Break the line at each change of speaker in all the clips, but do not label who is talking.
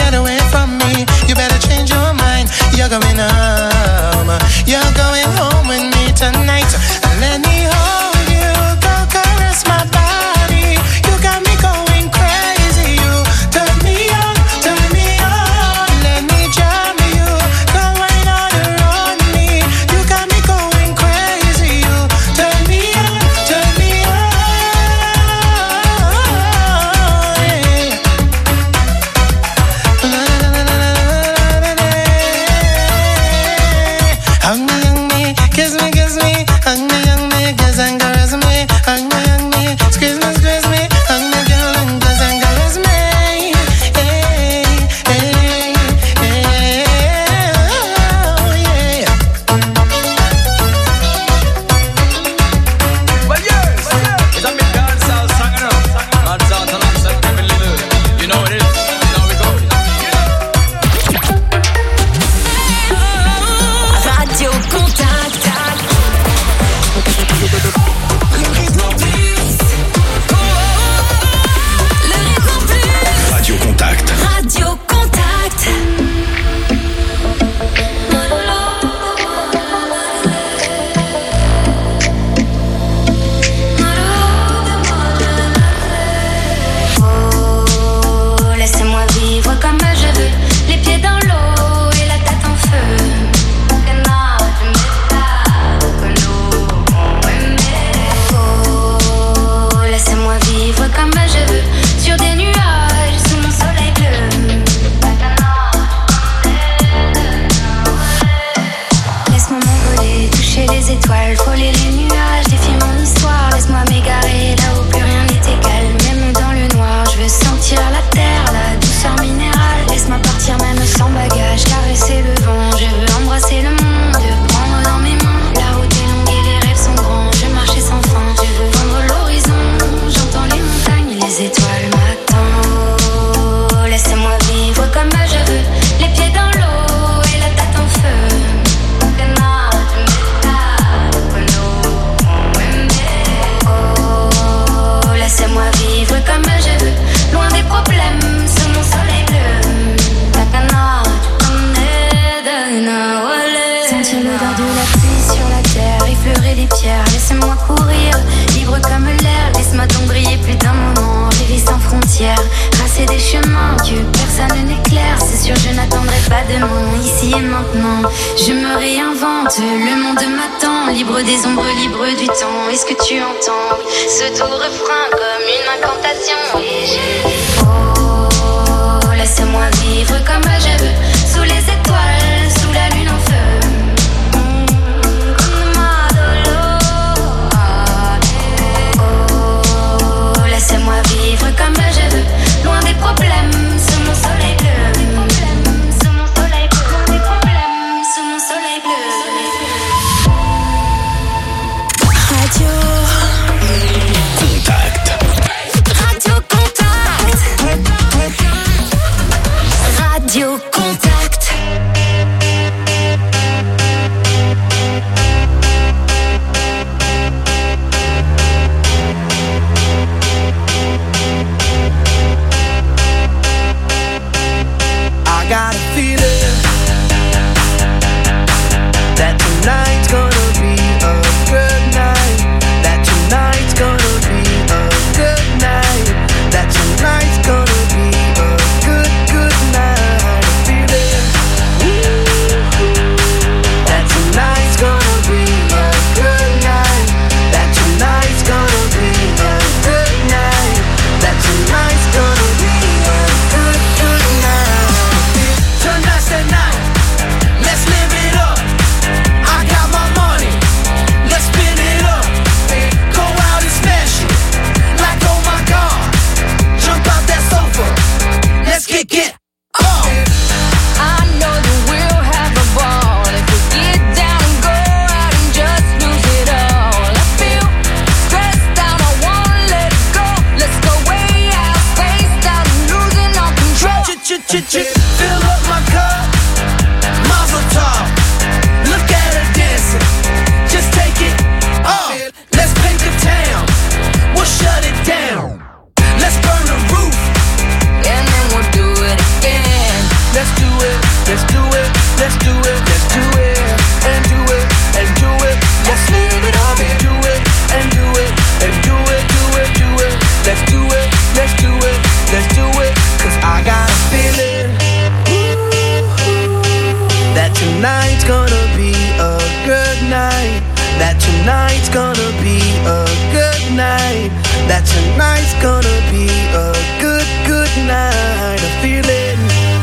right away from me. You better change your mind. You're going home. You're going home with me tonight. Let me hold you, go caress my body. You got me going crazy. You turn me on, turn me on. Let me jam you, go right on around me. You got me going crazy. You turn me on, turn me on. Hug me, kiss me, kiss me. Hug me, kiss and caress me. Hug me, squeeze me. Hug me, girl, and kiss and caress me. Hey, hey, hey, oh, yeah.
Well, yes, it's a big dancehall song, you know. God's out alongside Kevin Little. You know what it is. Now we go.
Radio Contact. Le rythme plus.
Radio Contact.
Radio Contact. Oh, laissez-moi vivre comme je veux, les pieds dans l'eau et la tête en feu. Oh, laissez-moi vivre comme je veux, sur des nuages, sous mon soleil bleu. Laisse-moi m'envoler, toucher les étoiles, frôler les nuages, défier mon histoire. Laisse-moi m'égarer là où plus rien n'est égal, même dans le noir. Je veux sentir la terre, la douceur minérale. Laisse-moi partir même sans bagage, caresser le vent. Je veux embrasser le monde, prendre dans mes mains. La route est longue et les rêves sont grands. Je marche sans fin, je veux vendre l'horizon. J'entends les montagnes, les étoiles m'attendent. Oh, laissez-moi vivre comme je veux, les pieds dans l'eau et la tête en feu. Oh, laissez-moi vivre comme je veux, loin des problèmes, sous mon soleil bleu. Sentir l'odeur de la pluie sur la terre, effleurer les pierres, laissez-moi courir, libre comme l'air. Laisse-moi donc briller plus d'un moment, rêver sans frontières, tracer des chemins que personne n'éclaire. C'est sûr, je n'attendrai pas demain, ici et maintenant. Je me réinvente, le monde m'attend, libre des ombres, libre du temps. Est-ce que tu entends ce doux refrain comme une incantation? Et je dis oh, laissez-moi vivre comme je veux, sous les étoiles, sous la lune en feu. Oh, laissez-moi vivre comme je veux, loin des problèmes, sous mon soleil bleu. Sous mon soleil bleu, loin des problèmes, sous mon soleil bleu. Radio
Contact.
Radio Contact. Radio Contact.
I got a feeling that tonight's gonna be a good night. That tonight's gonna be a good night. That tonight's gonna be a good, good night. A feeling that tonight's gonna be a good night. That tonight's gonna be a good night. That tonight's gonna be a good, good night. Tonight's the night. Let's live it up. I got my money. Let's spin it up. Go out and smash it. Like oh my God. Jump out that sofa. Let's kick it.
I know that we'll have a ball if we get down and go out and just lose it all. I feel stressed out, I wanna let it go. Let's go way out, spaced out, and losing all control.
Fill up my cup. Mazel tov. Look at her dancing. Just take it off. Let's paint the town. We'll shut it down. Let's burn the roof.
And then we'll do it again.
that tonight's gonna be a good, good night. I'm feeling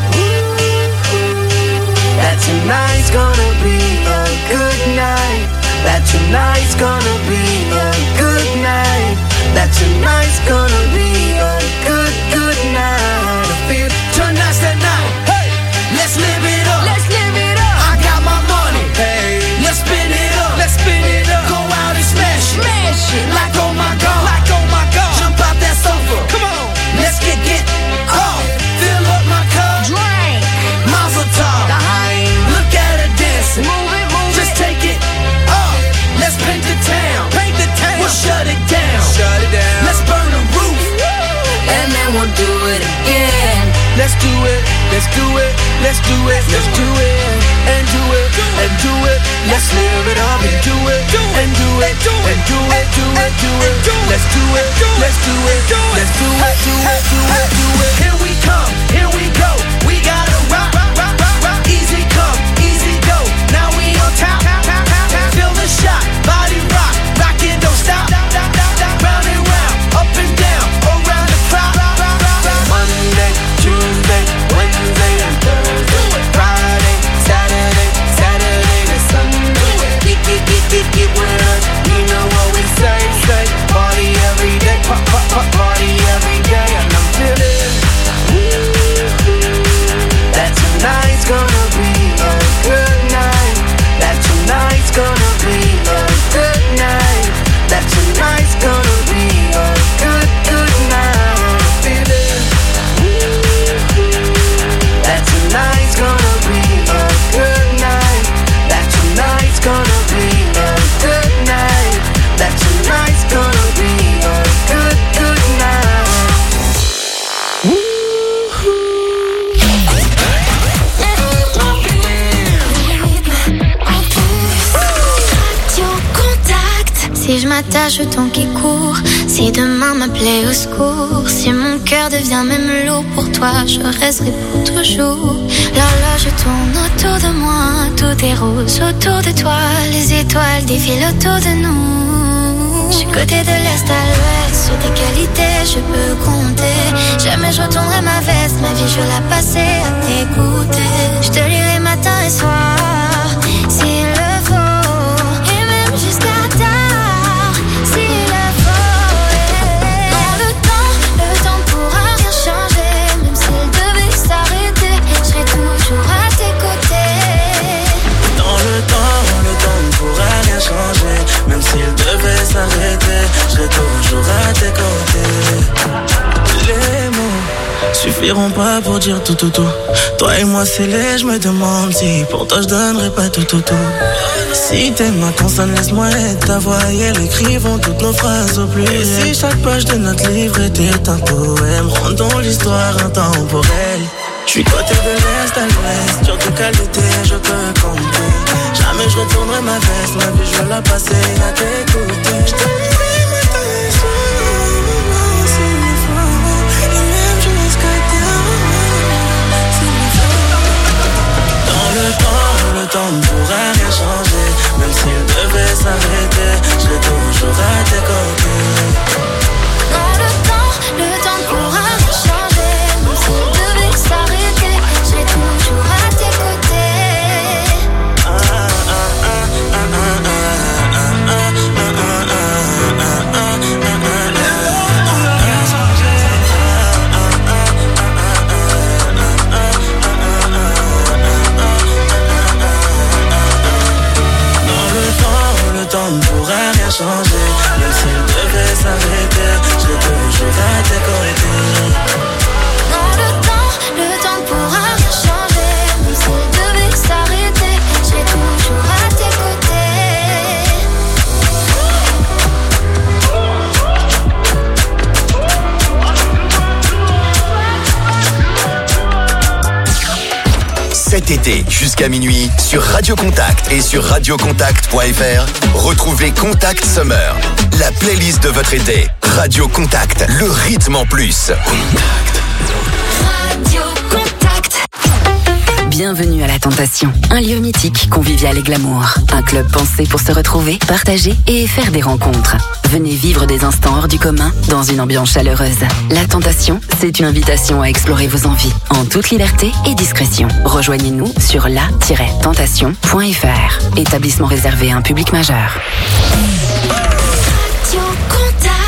that tonight's gonna be a good night. That tonight's gonna be a good night. That tonight's gonna be a good, good night. I feel tonight's the night. Hey, let's live it up. Let's live it up. I got my money. Hey, let's spin it up. Let's spin it up. Go out and smash it. Smash it. Like oh my god. Like oh my god. Jump out that sofa. Come on. Let's get off. Fill up my cup. Drink. Mazel tov. Look at her dancing. Move it, move it. Just take it off. Let's paint the town. Paint the town. We'll shut it down. Shut it down. Let's burn the roof. And then we'll do it again. Let's do it. Let's do it. Let's do it. Let's do it. And do it. And do it. Let's live it up and do it. And do it. And do it. Do it. Do it. Let's do it. Let's do it. Let's do it. Do it. Do it. Do it. Here we come. Here we go. We gotta rock. Rock. Rock. Rock. Easy come. Easy go. Now we on top. Feel the shot. Body rock. Rock it. Don't stop. Round and round. Up and down. Around the clock. Monday, Tuesday, Wednesday, and Thursday. Friday, Saturday, Saturday to Sunday. Get with us. You know what we say. Party every day. Party every day. And I'm feeling that tonight's gonna be a good night. That tonight's gonna be a good night. That tonight's gonna be a good, good night. I'm feeling that tonight's gonna be a good night. That tonight's gonna be a good night. That tonight's gonna be a good, good night.
Radio Contact. Si je m'attache au temps qui court, si demain m'appelait au secours, si mon cœur devient même lourd pour toi, je resterai pour toujours. L'horloge tourne autour de moi, tout est rose autour de toi, les étoiles défilent autour de nous. Je suis côté de l'est à l'ouest, sur tes qualités je peux compter. Jamais je retournerai ma veste, ma vie je vais la passer à t'écouter. Je te lirai matin et soir, s'il le faut, et même jusqu'à tard, s'il le faut. Dans le temps pourra rien changer, même s'il devait s'arrêter, je serai toujours à tes côtés.
Dans le temps ne pourra rien changer. Même s'il devait s'arrêter, je serai toujours à tes côtés. Les mots suffiront pas pour dire tout. Toi et moi c'est laid, je me demande si pour toi je donnerais pas tout. Si t'es ma consonne, laisse-moi être ta voix et elle écrivons toutes nos phrases au pluriel. Et si chaque page de notre livre était un poème, rendons l'histoire intemporelle. Je suis côté de l'est à l'ouest, sur tes qualités je peux compter. Jamais je retournerai ma veste, ma vie je vais la passer à t'écouter. Je te lirai matin et soir, s'il le faut, et même jusqu'à tard, s'il le faut. Dans le temps ne pourra rien changer, même s'il devait s'arrêter, je serai toujours à tes côtés.
Dans le temps ne pourra rien changer, même s'il devait s'arrêter, je serai toujours à tes côtés.
Le temps ne pourra rien changer, même s'il devait s'arrêter, je serai toujours à tes côtés.
Dans le temps ne pourra rien changer, même s'il devait s'arrêter, je serai toujours à tes
côtés. Cet été, jusqu'à minuit, sur Radio Contact et sur radiocontact.fr, retrouvez Contact Summer, la playlist de votre été. Radio Contact, le rythme en plus. Contact.
Radio Contact.
Bienvenue à La Tentation, un lieu mythique, convivial et glamour. Un club pensé pour se retrouver, partager et faire des rencontres. Venez vivre des instants hors du commun dans une ambiance chaleureuse. La Tentation, c'est une invitation à explorer vos envies en toute liberté et discrétion. Rejoignez-nous sur la-tentation.fr. Établissement réservé à un public majeur.
Radio Contact.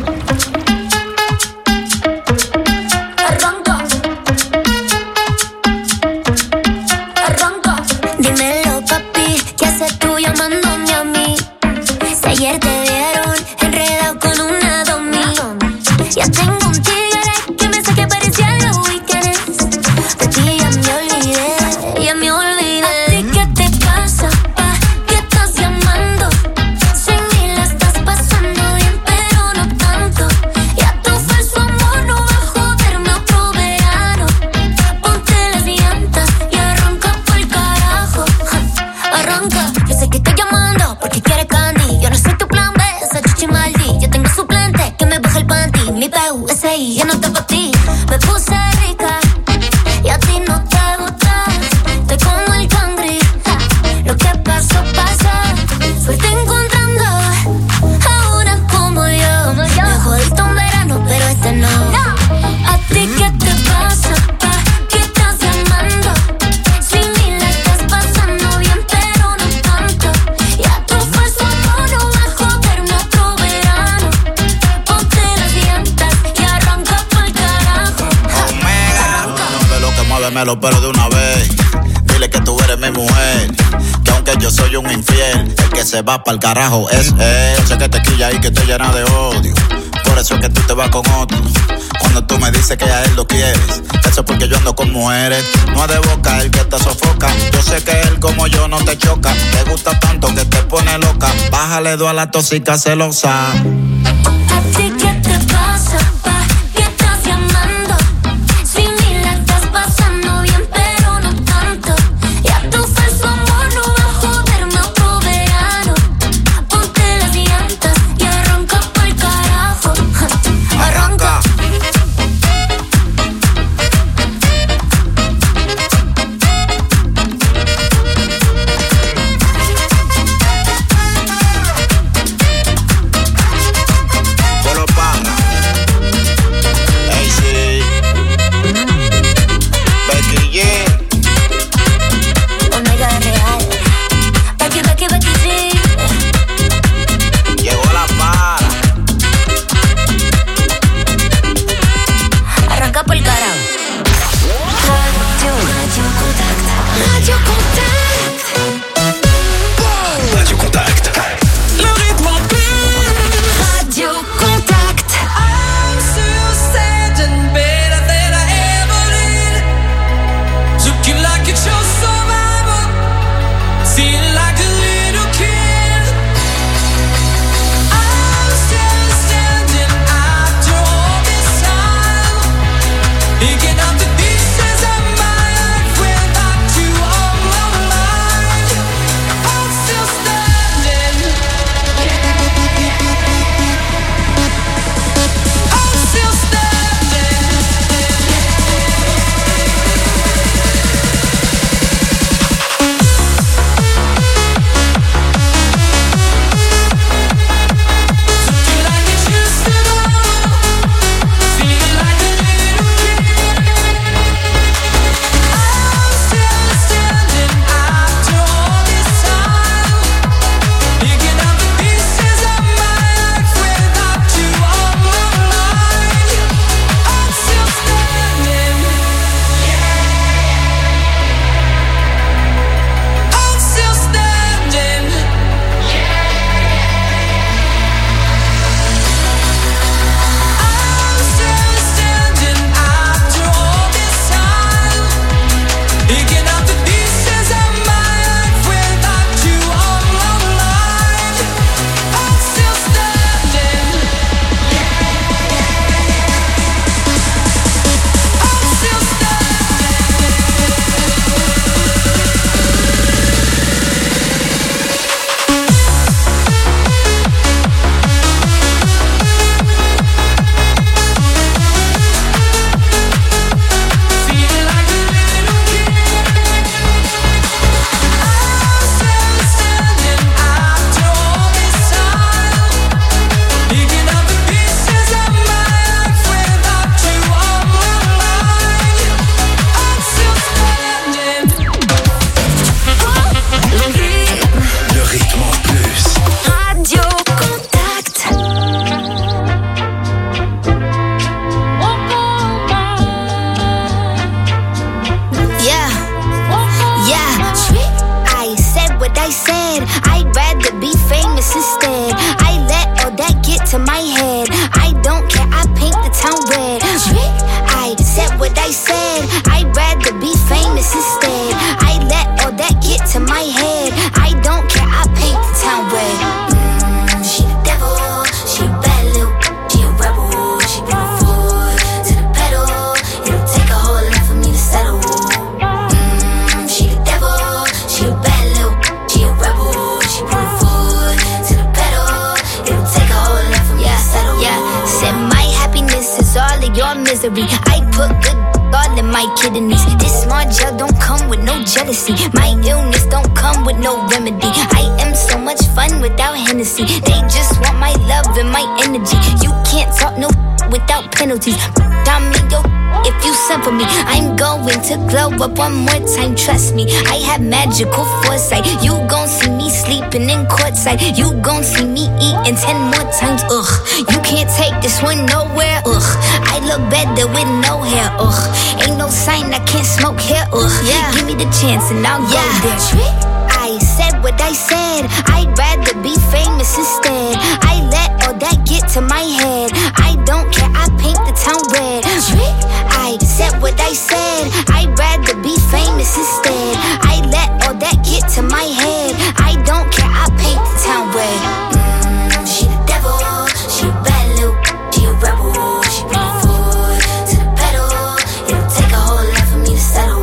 Dímelo, papi, ¿qué haces tú llamándome a mí? Si ayer te vieron enredado con una domi. Ya tengo un tigre que me saque parecía los weekends. De ti ya me olvidé, ya me olvidé. ¿A ti qué te pasa, pa? ¿Qué estás llamando? Sin mí la estás pasando bien, pero no tanto. Ya tu falso amor no va a joderme otro verano. Ponte las llantas y arranca pa'l carajo. Arranca, yo sé que estoy llamando porque quieres candy. Yo no soy tu plan B, esa chichi maldi. Yo tengo suplente que me baja el panty. Mi PUSI, ya no está pa' ti. Me puse rica y a ti no te gusta. Estoy como el cangri, lo que pasó, pasa. Suerte encontrando a una como yo. Me jodiste un verano, pero este no. ¿A ti qué te pasa, pa? ¿Qué estás llamando? Sin mí la estás pasando bien, pero no tanto. Ya tu falso amor no va a joderme otro verano. Ponte las llantas y arranca pa'l carajo.
No ve lo que muéveme los pelos de una vez. Dile que tú eres mi mujer, que aunque yo soy un infiel, el que se va pa'l carajo es él. Sé que te quilla y que te llena de odio, por eso es que tú te vas con otro. Cuando tú me dices que a él lo quieres, eso es porque yo ando con mujeres. No es de boca el que te sofoca, yo sé que él como yo no te choca. Te gusta tanto que te pone loca, bájale dos a la tóxica celosa.
¿A ti qué te pasa, pa? ¿Qué estás llamando? Sin mí la estás pasando bien, pero no tanto. Ya tu falso amor no va a joderme otro verano. Ponte las llantas y arranca pa'l carajo. Arranca.
your misery. I put good all in my kidneys. This smart gel don't come with no jealousy. My illness don't come with no remedy. I am so much fun without Hennessy. They just want my love and my energy. You can't talk no without penalties. I'm in your if you send for me. I'm going to glow up one more time, trust me. I have magical foresight. You gon' see me sleeping in courtside. You gon' see me eating 10 more times, ugh. You can't take this one nowhere, ugh. I look better with no hair, ugh. Ain't no sign I can't smoke here, ugh. Yeah. Give me the chance and I'll go there. Trick. I said what I said. I'd rather be famous instead. I let all that get to my head. I don't care, I paint the town red. Trick. I said what I said. I'd rather be famous instead. I let all that get to my head. I don't care, I paint the town red. She the devil, she a bad little, she a rebel. She bring the foot to the pedal. It'll take a whole lot for me to settle.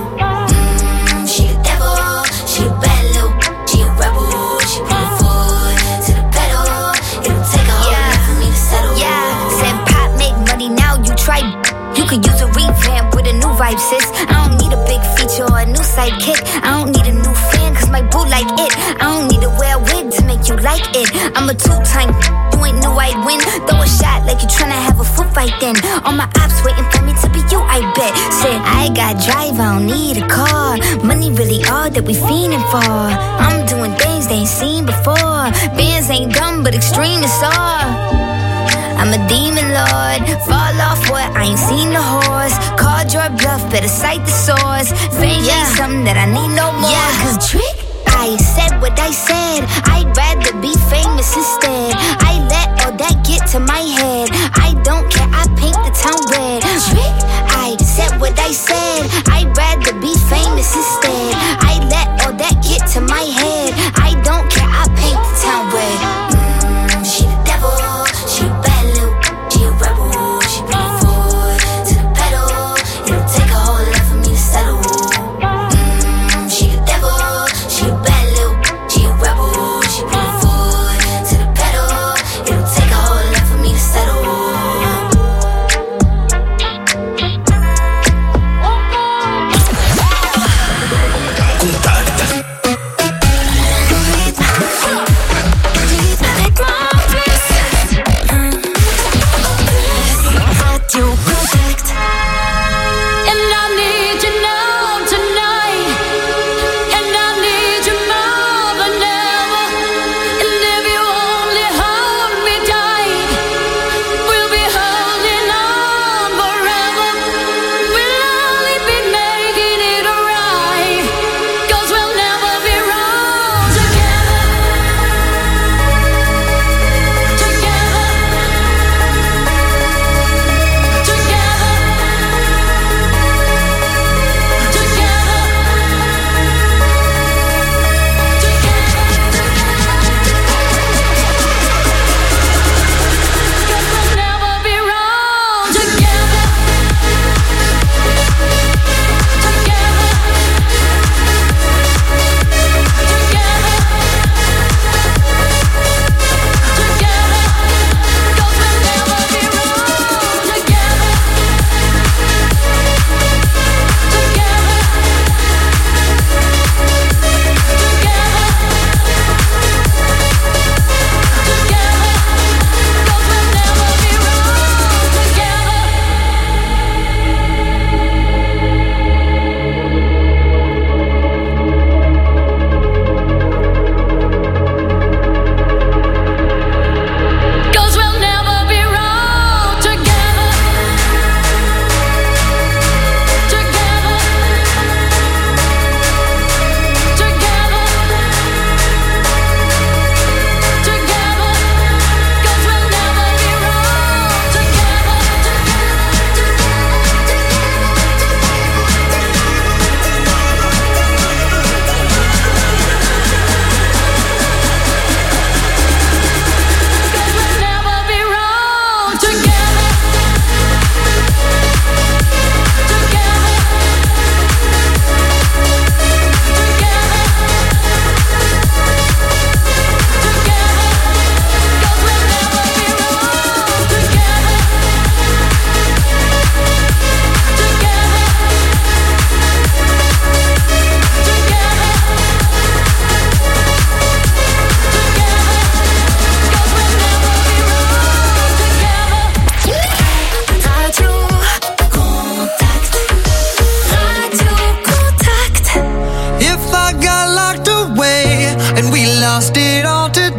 She the devil, she a bad little, she a rebel. She bring the foot to the pedal. It'll take a whole lot for me to settle. Yeah, said pop make money now, you try. You could use a revamp with a new vibe, sis. I don't need a big feature or a new sidekick. I don't need a new fan, cause my boo like it. I don't need to wear a wig to make you like it. I'm a two-time, you ain't knew I'd win. Throw a shot like you tryna have a foot fight then. All my ops waiting for me to be you, I bet. Said, I got drive, I don't need a car. Money really all that we fiending for. I'm doing things they ain't seen before. Bands ain't dumb, but extreme is all. I'm a demon lord, fall off what, I ain't seen the horse. Called your bluff, better cite the source. Fame ain't something that I need no more. Cause trick, I said what I said. I'd rather be famous instead. I let all that get to my head. I don't care, I paint the town red. Trick, I said what I said. I'd rather be famous instead. I let all that get to my head. I don't care, I paint the town red. She the devil, she a bad little, she a rebel. She bring the foot to the pedal. It'll take a whole lot for me to settle. She the devil, she a bad little, she a rebel. She bring the foot to the pedal. It'll take a whole lot for me to settle.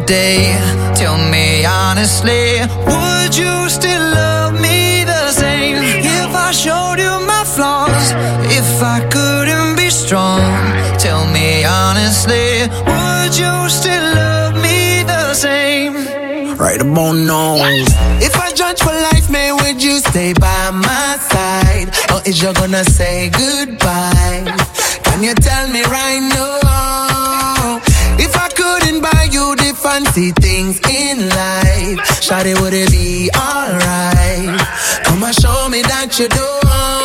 today. Tell me honestly, would you still love me the same if I showed you my flaws? If I couldn't be strong, tell me honestly, would you still love me the same?
Right about now. If I judge for life, man, would you stay by my side? Or is you gonna say goodbye? Can you tell me right now? If I couldn't buy you the fancy things in life, shawty, would it be alright? Come and show me that you do.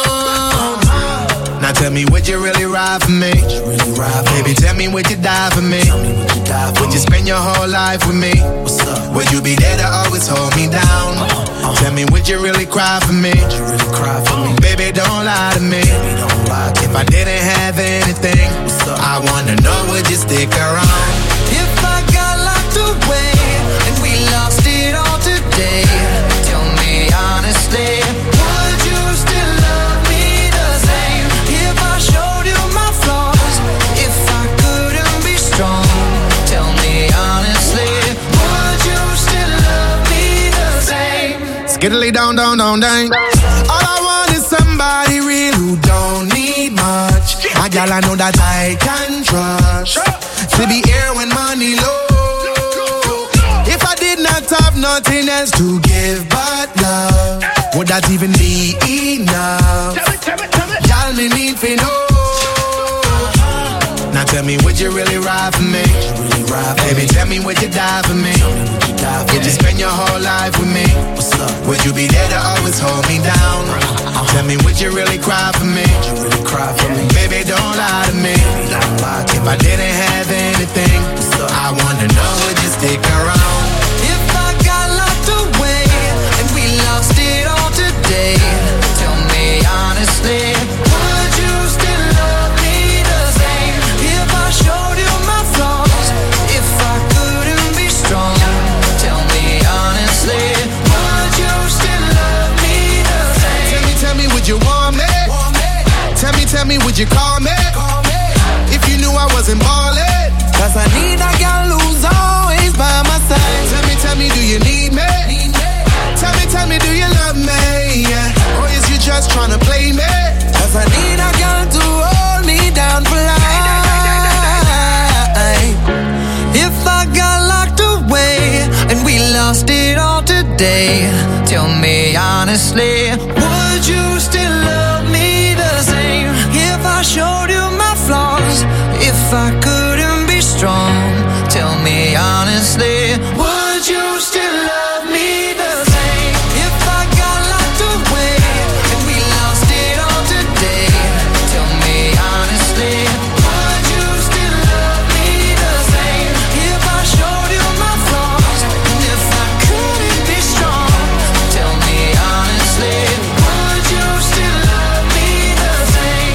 Now tell me, would you really ride for me? Baby, tell me, would you die for me? Would you spend your whole life with me? Would you be there to always hold me down? Tell me, would you really cry for me? Baby, don't lie to me. If I didn't have anything, I wanna know, would you stick around?
If I got locked away and we lost it all today, tell me honestly, would you still love me the same if I showed you my flaws? If I couldn't be strong, tell me honestly, would you still love me the same?
Skiddly down, down, down, down.
All I want is somebody real who don't need much. A girl I know that I can trust, to be here when money low. If I did not have nothing else to give but love, would that even be enough? Y'all me need to know.
Now tell me, would you really ride for me? Baby, tell me, would you die for me? Would you spend your whole life with me? Would you be there to always hold me down? Tell me, would you really cry for me? Baby, don't lie to me. If I didn't have anything, I wanna know, would you stick around?
If I got locked away and we lost it all today, tell me honestly, would you still love me the same if I showed you my flaws? If I couldn't be strong, tell me honestly, would you still love me the same?
Tell me, would you want me? Tell me, would you call me? If you knew I wasn't ballin'.
Cause I need a girl who's always by my side.
Tell me, do you need me? Tell me, do you love me? Yeah. Or is you just tryna play me?
Cause I need a girl to hold me down for life.
If I got locked away and we lost it all today, tell me honestly, would you still love me the same if I showed you my flaws? If I couldn't be strong, tell me honestly, would you still love me the same if I got locked away and we lost it all today? Tell me honestly, would you still love me the same if I showed you my flaws? And if I couldn't be strong, tell me honestly, would you still love me the same?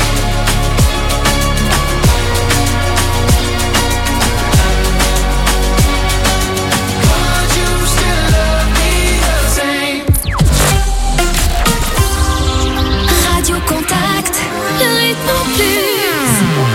Would you still love me the same?
Radio Contact, le rythme en plus.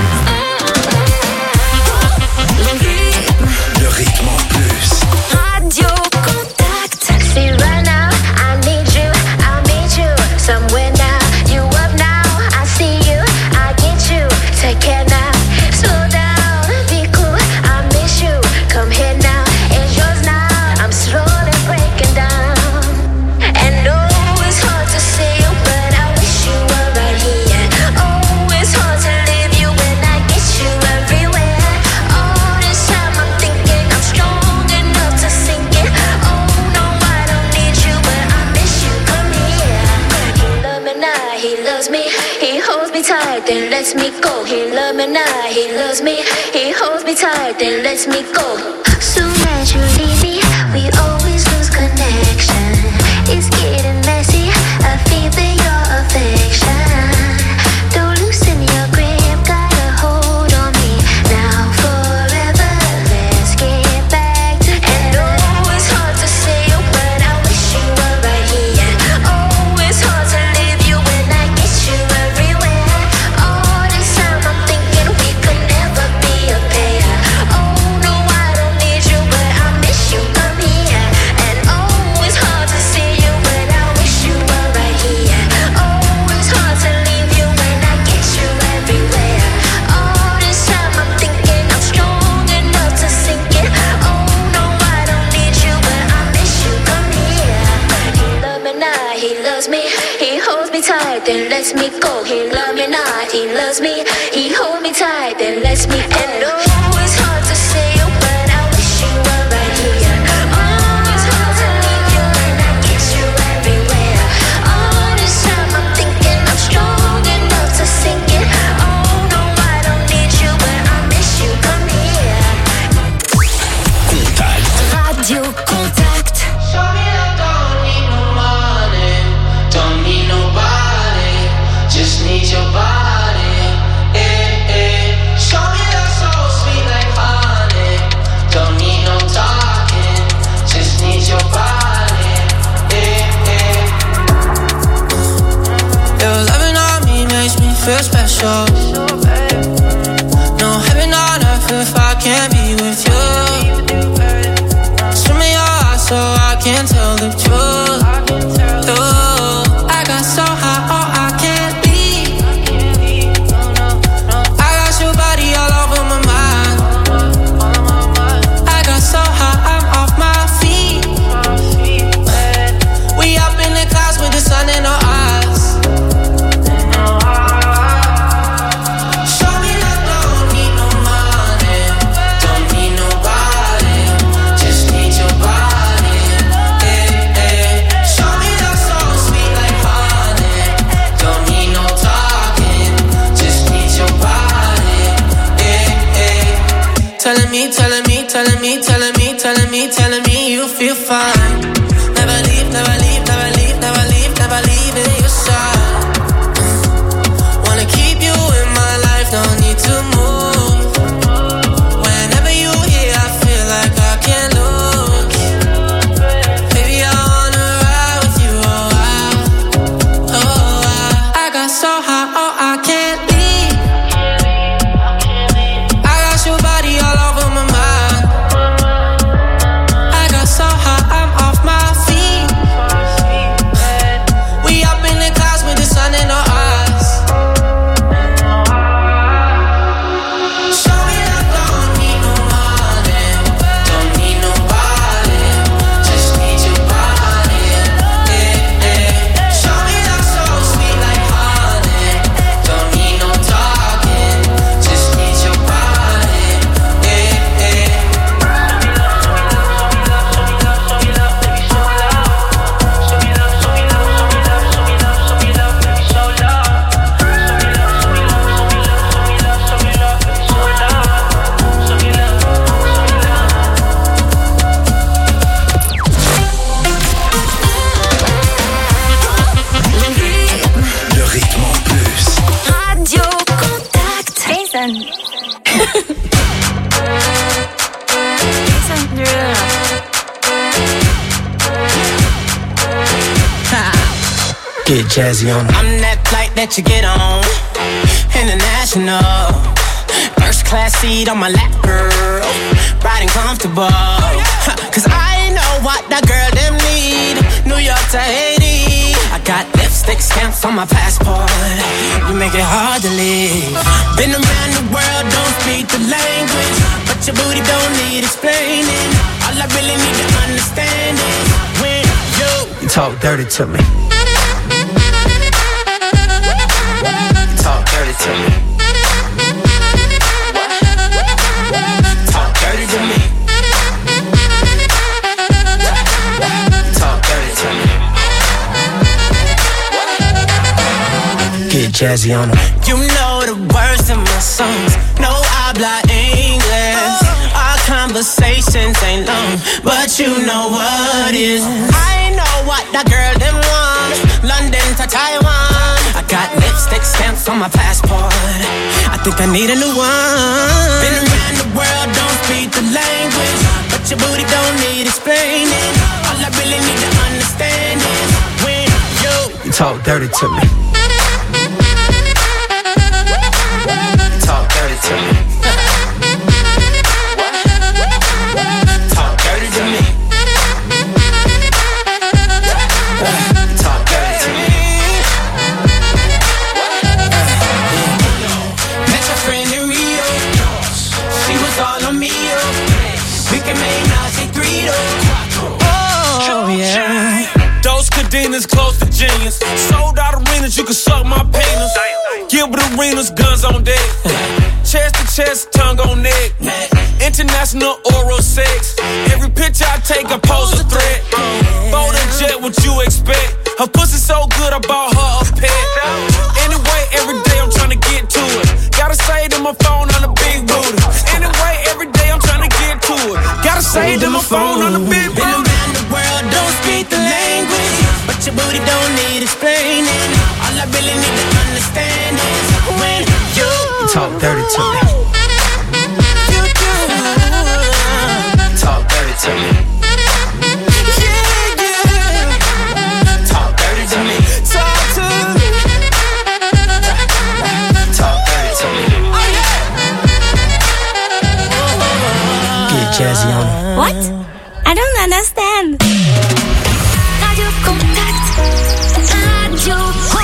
Le rythme en plus.
Radio Contact.
See right now, I need you, I'll meet you somewhere now. You up now, I see you, I get you. Take care now, slow down, be cool, I miss you. Come here now, it's yours now. I'm slowly breaking down. And oh, it's hard to see you, but I wish you were right here. Oh, it's hard to leave you when I get you everywhere. All this time I'm thinking I'm strong enough to sink it. Oh no, I don't need you, but I miss you. Come here. He love me now, he loves me. He holds me tight, then lets me go. He love me now, he loves me. He holds me tight, then lets me go. Soon as you leave me, we always lose connection. It's getting messy, I feel your affection. Don't loosen your grip, got a hold on me now forever. Let's get back together. And oh, it's hard to say you, but I wish you were right here. Oh, it's hard to leave you when I get you everywhere. All this time I'm thinking we could never be a pair. Oh no, I don't need you, but I miss
loves me, he holds me tight, then lets me go. He loves me not, he loves me, he holds me tight, then lets me go. And oh, it's hard to say, oh, but I wish you were right here. Oh, it's hard to leave you and I get you everywhere. All this time I'm thinking I'm strong enough to sink it. Oh no, I don't need you, but I miss you. Come here. Radio Contact.
Show me I don't need no money, don't need nobody, just need your body. Show me that so sweet like honey, don't need no talking, just need your body. Your loving on me makes me feel special. No heaven on earth if I can't be with you. Show me your eyes so I can tell the truth. I got so high, oh, I can't leave. I got your body all over my mind. I got so high, I'm off my feet. We up in the clouds with the sun in our eyes. Show me that don't need no money, don't need nobody, just need your body. Show me that so sweet like honey, don't need no talking, just need your body. Telling me, telling me, telling me, telling me, telling me, telling me you feel fine. Never leave, never leave, never leave, never leave, never leave in your side. Wanna keep you in my life, don't need to move. Whenever you here, I feel like I can't lose. Baby, I wanna ride with you, I got so high, oh, I can't leave. I got your body all over my mind. I got so high, I'm off my feet. We up in the clouds with the sun in our eyes. Show me that don't need no money, don't need nobody, just need your body. Show me that so sweet like honey, don't need no talking, just need your body.
Le rythme en plus.
Radio Contact. Jason. Jason Derulo.
Get jazzy on.
I'm that flight that you get on, international. First class seat on my lap, girl, riding comfortable. Cause I know what that girl them need. New York to Haiti, I got lipstick stamps on my passport. You make it hard to leave. Been around the world, don't speak the language, but your booty don't need explaining. All I really need to understand is when you
Talk dirty to me. Talk dirty to me.
talk dirty to me.
Talk dirty to me. Get jazzy on them.
You know the words of my songs. No habla English. Our conversations ain't long, but you know what is. I know what that girl them want. London to Taiwan. I got lipstick stamps on my passport. I think I need a new one. Been around the world, don't speak the language, but your booty don't need explaining. All I really need to understand is when you
Talk dirty to me. Talk dirty to me.
talk dirty to me.
Talk dirty to me.
Met your friend in Rio. She was all on me. We can make now say 3 to. Oh yeah.
Those cadenas close close to genius. Sold out arenas, you can suck my penis. Gilbert Arenas, guns on deck. Chest to chest, tongue on neck. International oral sex. Every picture I take, I pose a threat. Bold and jet, what you expect? Her pussy so good, I bought her a pet. Anyway, every day I'm trying to get to it. Gotta say to my phone on the big booty. Anyway, every day I'm trying to get to it. Gotta say to my phone on the big booty.
Been around the world, don't speak the language, but your booty don't need explaining. All I really need to understand is when you talk dirty to me. You do. Talk dirty to me. Yeah, yeah. Talk dirty to me. Talk to me. Talk dirty to me. Oh yeah. Get jazzy on it.
What? I don't understand. Radio Contact. Radio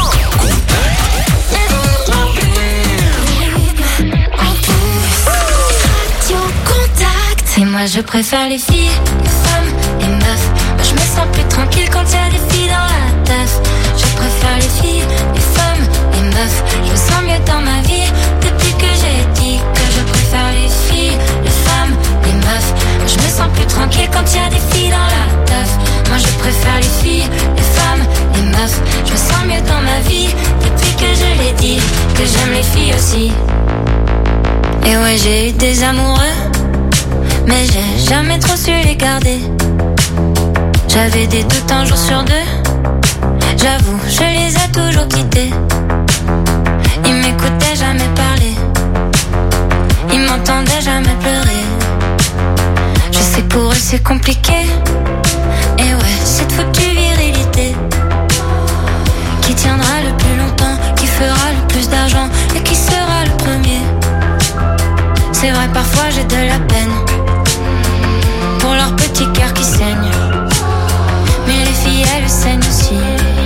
Contact.
Et moi je préfère les filles, les femmes, les meufs. Moi je me sens plus tranquille quand y'a des filles dans la teuf. Je préfère les filles, les femmes, les meufs. Je me sens mieux dans ma vie depuis que j'ai dit que je préfère les filles, les femmes, les meufs. Moi je me sens plus tranquille quand y'a des filles dans la teuf. Moi je préfère les filles, les femmes, les meufs. Je me sens mieux dans ma vie depuis que je l'ai dit que j'aime les filles aussi. Et ouais, j'ai eu des amoureux, mais j'ai jamais trop su les garder. J'avais des doutes un jour sur deux. J'avoue, je les ai toujours quittés. Ils m'écoutaient jamais parler. Ils m'entendaient jamais pleurer. Je sais que pour eux c'est compliqué. Et ouais, cette foutue virilité qui tiendra le plus longtemps, qui fera le plus d'argent et qui sera le premier. C'est vrai, parfois j'ai de la peine pour leur petit cœur qui saigne. Mais les filles, elles saignent aussi.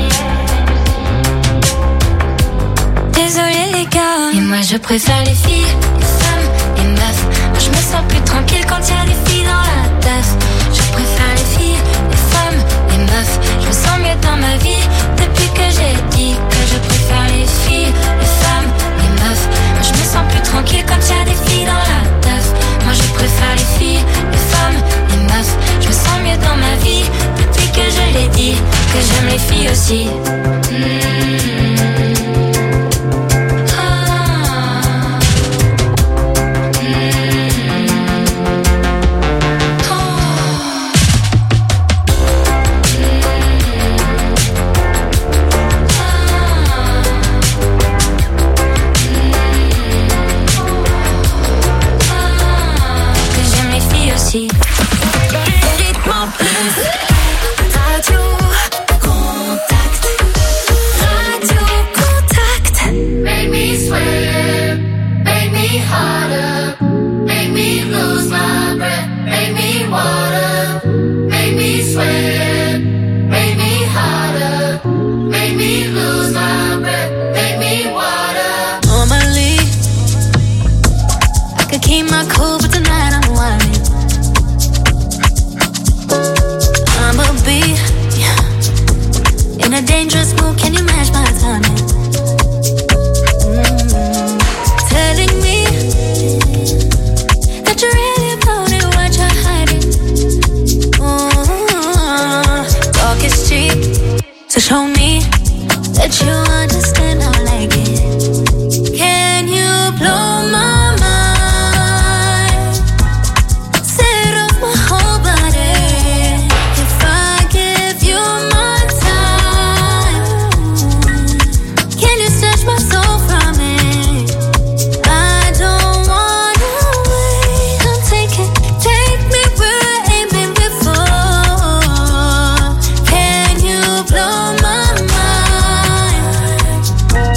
Désolé les gars. Et moi je préfère les filles, les femmes, les meufs. Moi je me sens plus tranquille quand y'a des filles dans la teuf. Je préfère les filles, les femmes, les meufs. Je me sens mieux dans ma vie depuis que j'ai dit que je préfère les filles, les femmes, les meufs. Moi je me sens plus tranquille quand y'a des filles dans la teuf. Moi je préfère les filles, les femmes, les meufs. Je me sens mieux dans ma vie depuis que je l'ai dit que j'aime les filles aussi.
Rythme en plus. Radio Contact. Radio Contact.
Make me sweat, make me harder, make me lose my breath, make me water, make me sweat, make me harder, make me lose my breath, make me water.
Normally, I could keep my cool, but tonight I'm whining. I'ma be in a dangerous mood. Can you match my timing? Telling me that you really about it, what you're hiding. Talk is cheap, so show me that you understand. I like it. Can you blow my mind? Set off my whole body. If I give you my time, can you snatch my soul from it? I don't wanna wait. Come take me where I ain't been before. Can you blow my mind?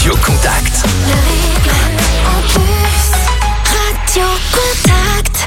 Radio Contact.
Le rythme en plus. Radio Contact.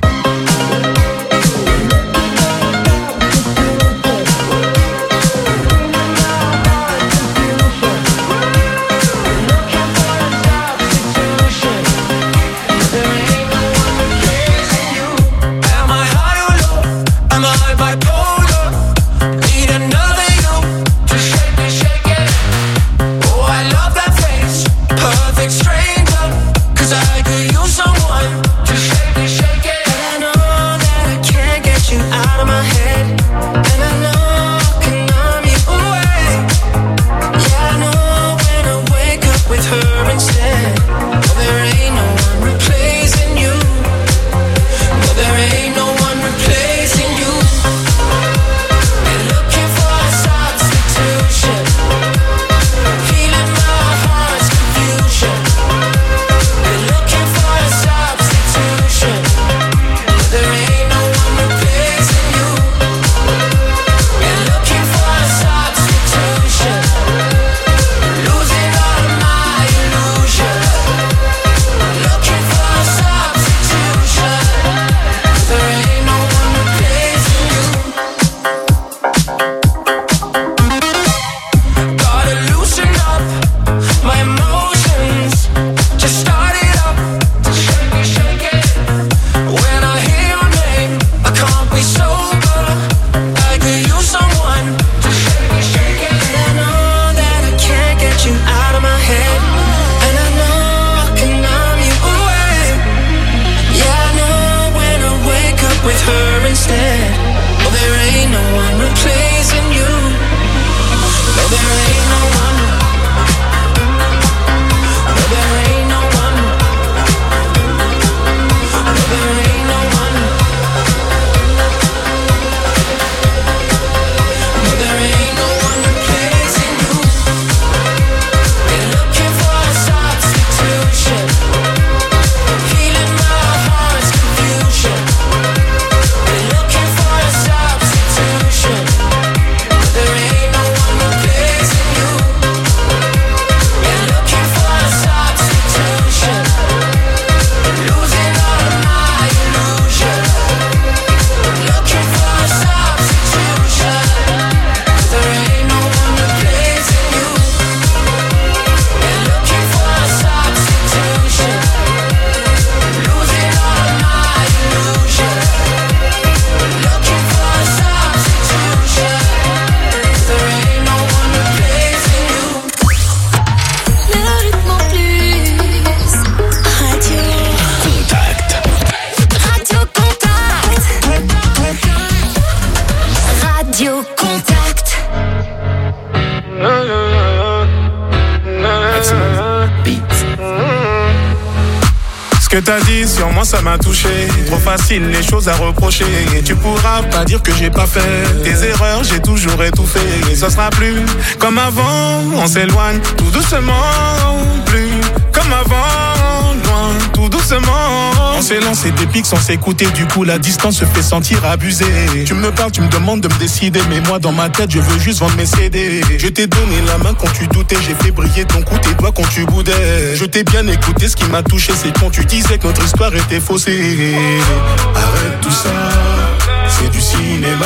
Ce que t'as dit sur moi ça m'a touché. Trop facile les choses à reprocher. Et tu pourras pas dire que j'ai pas fait tes erreurs, j'ai toujours étouffé. Et ça sera plus comme avant. On s'éloigne tout doucement. Plus comme avant. Loin tout doucement. On s'est lancé des pics sans s'écouter. Du coup la distance se fait sentir abusée. Tu me parles, tu me demandes de me décider. Mais moi dans ma tête je veux juste vendre mes CD. Je t'ai donné la main quand tu doutais. J'ai fait briller ton cou, tes doigts quand tu boudais. Je t'ai bien écouté, ce qui m'a touché c'est quand tu disais que notre histoire était faussée. Arrête tout ça, c'est du cinéma.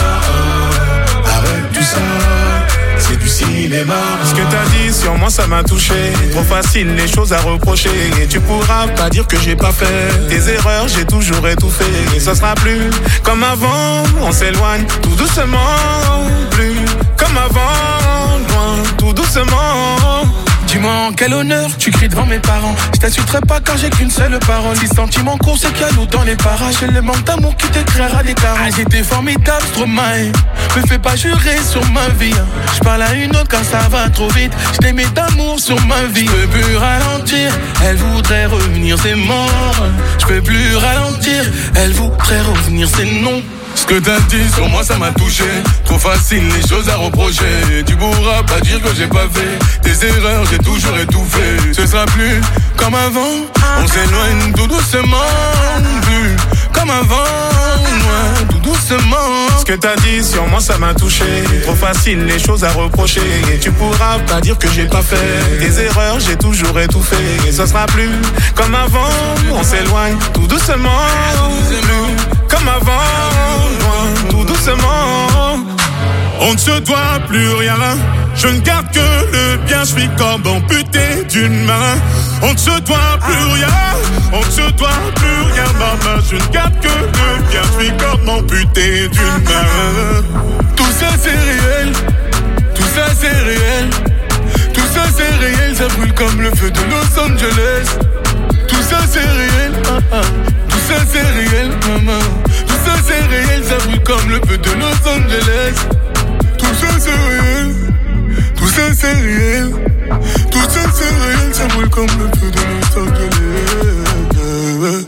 Arrête tout ça, c'est du cinéma. Ce que t'as dit sur moi ça m'a touché. Trop facile les choses à reprocher. Et tu pourras pas dire que j'ai pas fait tes erreurs, j'ai toujours étouffé. Et ça sera plus comme avant. On s'éloigne tout doucement. Plus comme avant. Loin tout doucement.
Dis-moi en quel honneur tu cries devant mes parents. Je t'insulterai pas car j'ai qu'une seule parole. Si sentiment court c'est qu'il y a nous dans les parages. C'est le manque d'amour qui te créera des tares. Ah, j'étais formidable, Stromae. Me fais pas jurer sur ma vie. Je parle à une autre car ça va trop vite. Je t'aimais d'amour sur ma vie. Je peux plus ralentir, elle voudrait revenir, c'est mort. Je peux plus ralentir, elle voudrait revenir, c'est non.
Ce que t'as dit sur moi ça m'a touché. Trop facile les choses à reprocher. Tu pourras pas dire que j'ai pas fait tes erreurs, j'ai toujours étouffé. Ce sera plus comme avant. On s'éloigne tout doucement. Plus comme avant. Loin tout
doucement.
Ce que t'as dit sur moi ça m'a touché. Trop facile les choses à reprocher. Et tu pourras pas dire que j'ai pas fait des erreurs, j'ai toujours étouffé. Et ce sera plus comme avant. On s'éloigne tout doucement. Plus comme avant, loin, tout doucement. On ne se doit plus rien. Je ne garde que le bien, je suis comme amputé d'une main. On ne se doit plus rien, on ne se doit plus rien, maman. Je ne garde que le bien, je suis comme amputé d'une main.
Tout ça c'est réel, tout ça c'est réel. Tout ça c'est réel, ça brûle comme le feu de Los Angeles. Tout ça c'est réel, tout ça c'est réel, maman. Tout ça c'est réel, ça brûle comme le feu de Los Angeles. Tout ça c'est réel, tout ça c'est réel. Tout ça c'est réel, ça brûle comme le feu de Los Angeles.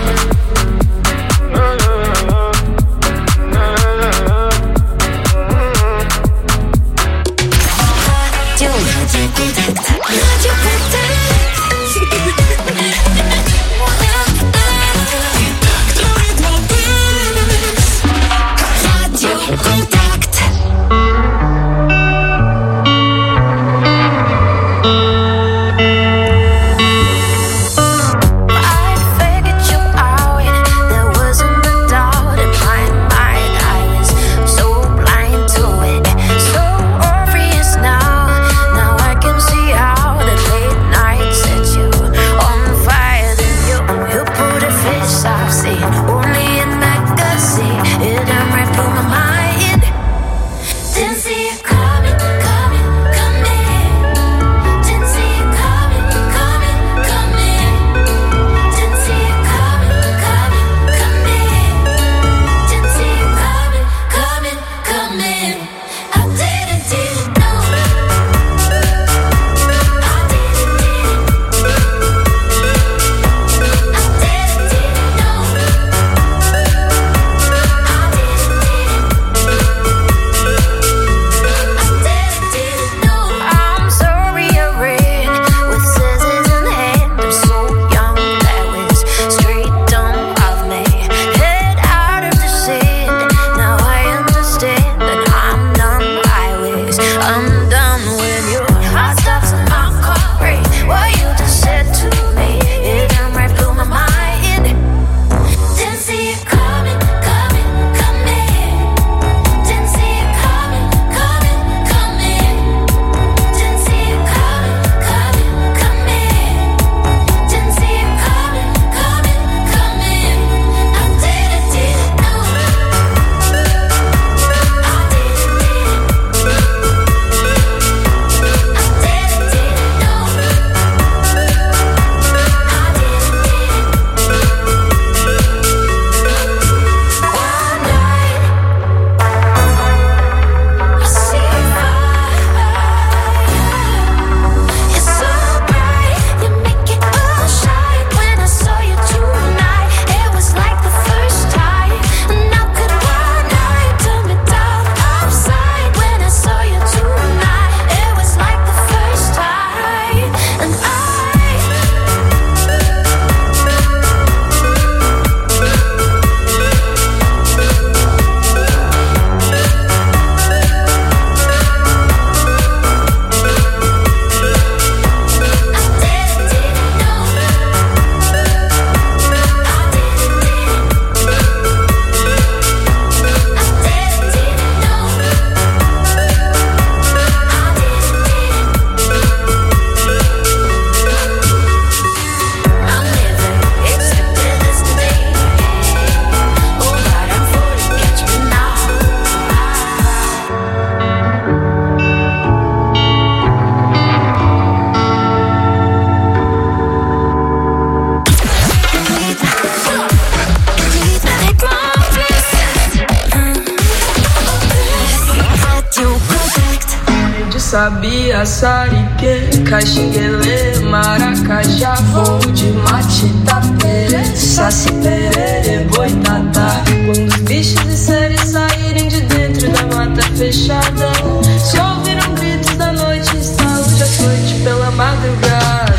Sabia, Sarique, Caxinguele, Maracajá, voo de Matita, Pere, Saci, Perere, Boitatá. Quando os bichos de série saírem de dentro da mata fechada, se ouviram gritos da noite, estalo de açoite pela madrugada.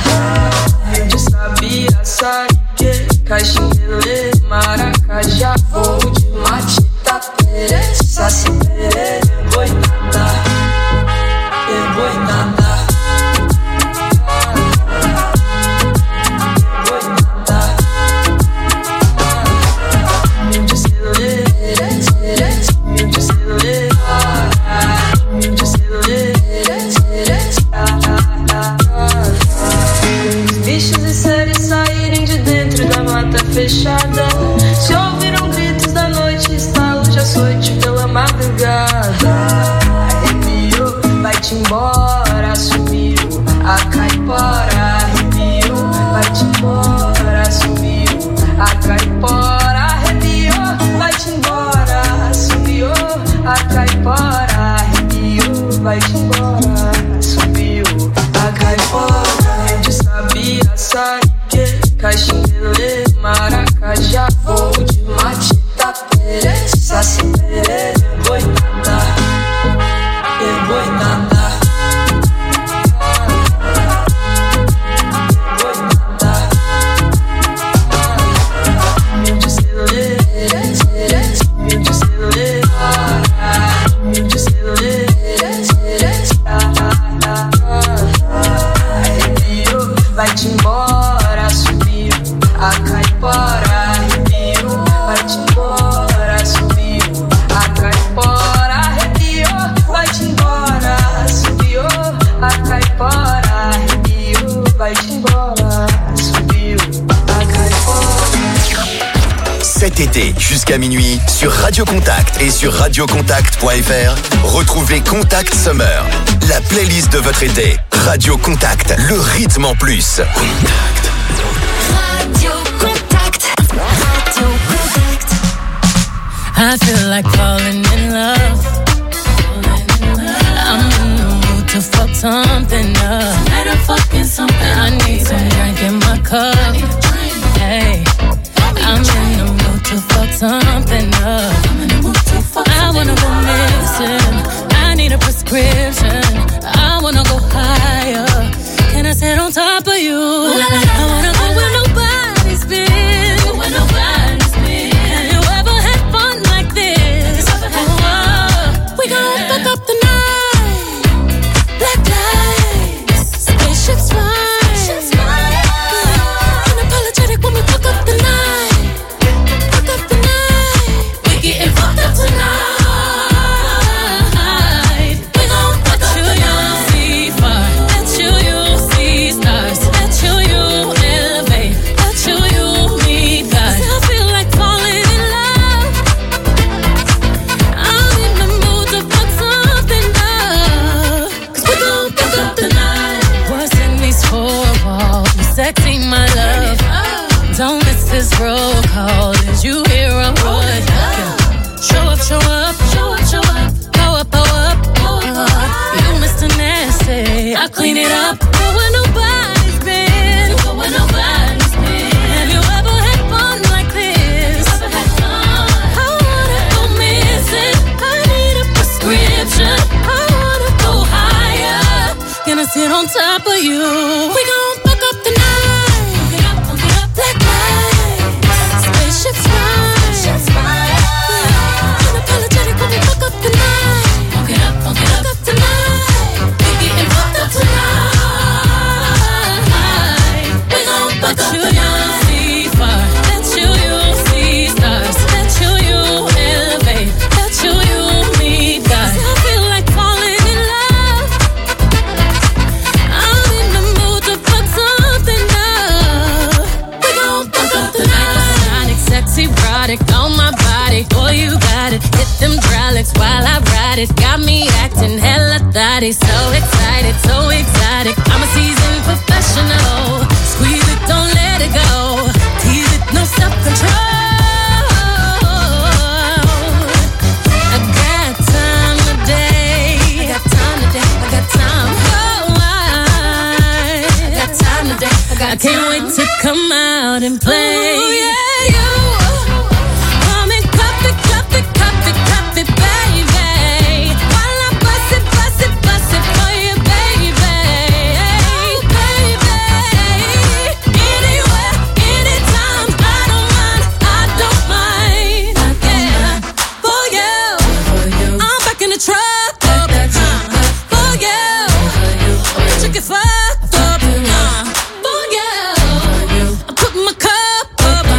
De Sabia, Sarique, Caxinguele, Maracajá, voo de Matita, vai-te embora. Subiu, a caipora, de sabia, sarique, caxinguelê, maracajá, voo de matita, perê, saci, perê, boitada, boitada. Vai-te embora, subiu a caipora, arrepiou. Vai-te embora, subiu a caipora, arrepiou. Vai-te embora, subiu a caipora, arrepiou. Vai-te embora, subiu a caipora.
Cet été, jusqu'à minuit, sur Radio Contact et sur radiocontact.fr, retrouvez Contact Summer, la playlist de votre été. Radio Contact, le rythme en plus. Contact.
Radio Contact. Radio Contact. I feel like falling in love. I'm in the mood to fuck something up. I need some drink in my cup. Hey, I'm in the mood to fuck something up. I wanna go missing. I need a prescription. I wanna go higher. Can I sit on top of you? I wanna go where nobody's been. Have you ever had fun like this? We gon' fuck up the night. Black lights, spaceships fly. Unapologetic when we fuck up the night. Fuck up the night. We getting fucked up tonight. Sexy, my love. Don't miss this roll call. Did you hear a word? Show up, show up, show up, show up. Go up, go up, go up. You Mr. Nasty, I clean it up. Go where nobody's been. Go where nobody's been. Have you ever had fun like this? I wanna go missing. I need a prescription. I wanna go higher. Gonna sit on top of you. We gon' fuck up the night. Black lights, spaceships fly. Unapologetic when we fuck up the night. Fuck up the night. We getting fucked up tonight. We gon' fuck up the night. See far, let you see stars. Let you elevate. Let you meet God. I feel like falling in love. I'm in the mood to fuck something up. We gon' fuck up the night. Sonic, sexy, erotic on my body. Boy, you got it. Hit them hydraulics while I ride it. Got me acting hella thotty. So excited, so exotic. I'm a seasoned professional. Squeeze it, don't let it go. Tease it, no self-control. I got time today. I got time today. I got time. Oh, I got time today. I can't wait to come out and play. Ooh, yeah, you. Come and cup it, baby. While I bust it for you, baby. Anywhere, anytime, I don't mind. Yeah, for you. I'm back in the truck. For you. Bitch, you get fucked up. For you. I'm putting my cup up.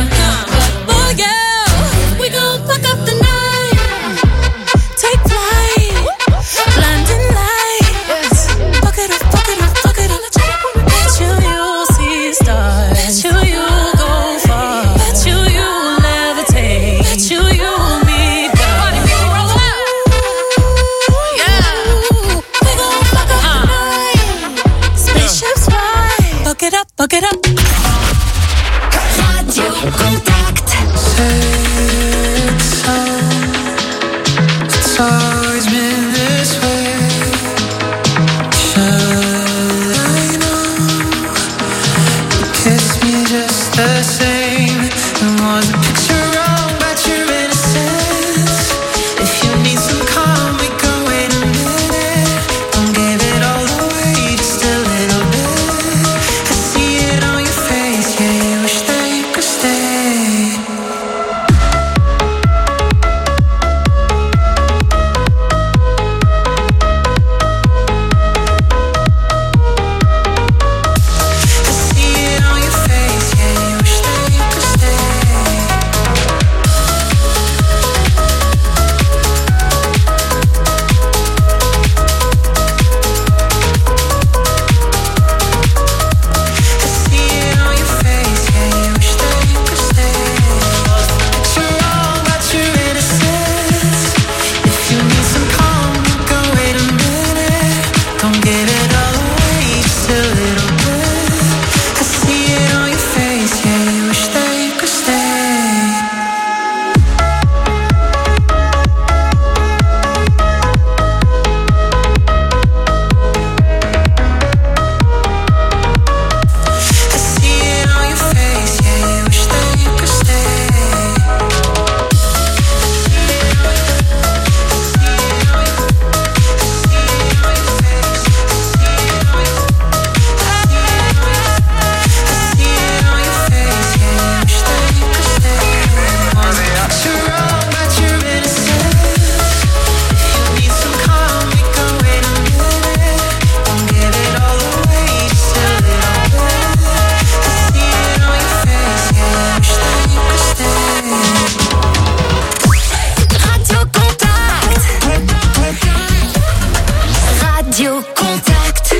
Radio Contact.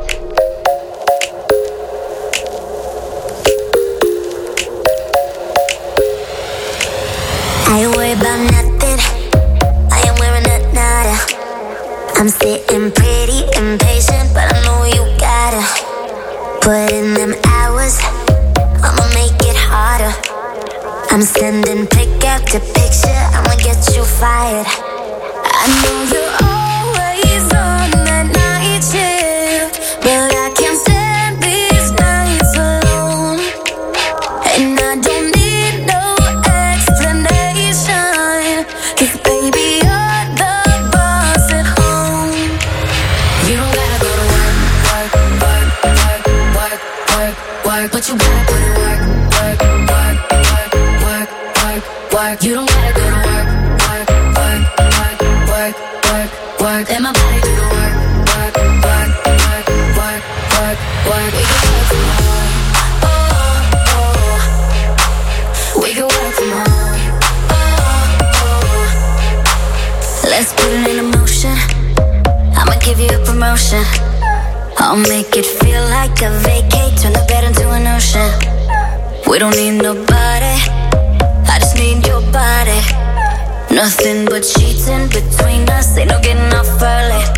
I ain't worried about nothing. I ain't wearing a nada. I'm sitting pretty impatient, but I know you gotta put in them hours. I'ma make it harder. I'm sending pick after picture. I'ma get you fired. I know you're always on that night shift, but I can't stand these nights alone. And I don't need no explanation, 'cause baby you're the boss at home. You don't gotta go to work, work, work, work, work, work, work, but you gotta put in work, work, work, work, work, work, work. You don't gotta go to work, work, work, work, work, work, work. Let my body do the work, work, work, work, work, work, work. We can work from home, oh, oh. We can work from home, oh, oh. Let's put it in motion. I'ma give you a promotion. I'll make it feel like a vacate. Turn the bed into an ocean. We don't need nobody, I just need your body. Nothing but sheets in between us. Ain't no getting off early.